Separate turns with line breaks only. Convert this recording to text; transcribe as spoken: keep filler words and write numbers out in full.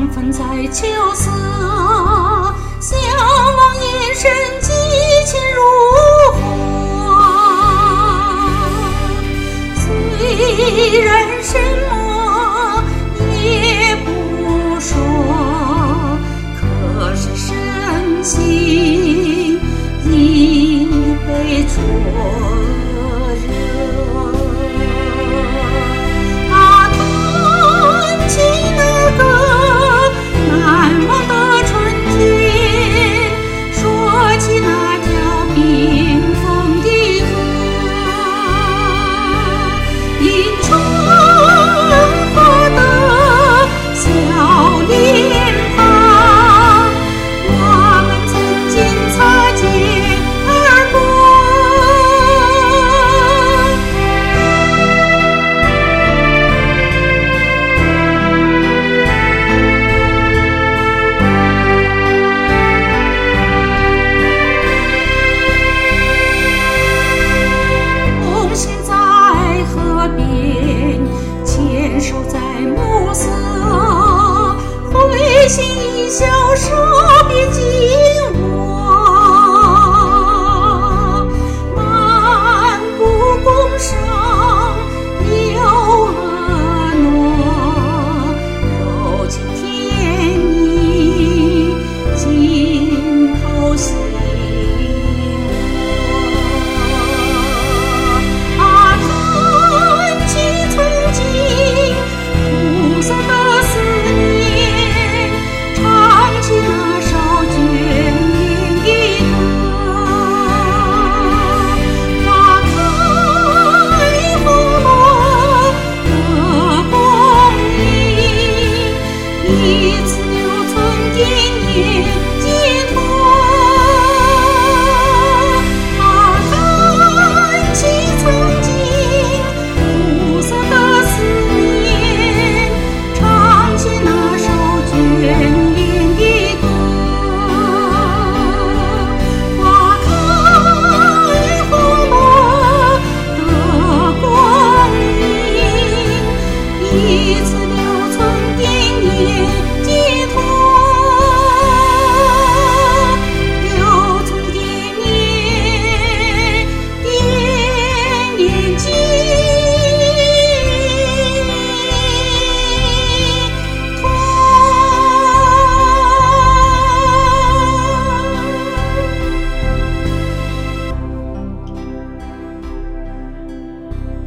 相逢在秋色，相望眼神激情如火。虽然什么也不说，可是深情已被灼热。他弹起那个难忘的春天，说起那条冰封的河，迎春花的笑脸庞，我们曾经擦肩而过。同行在河边，牵手在暮色，会心一笑说别紧握，漫步宫上留婀娜，柔情甜蜜尽透心窝。啊，弹起曾经苦涩的思念，唱起那首眷恋的歌。花开花落的光阴，一次留存点念寄托。啊，弹起曾经苦涩的思念，唱起那首眷恋的歌。花开花落的光阴，一次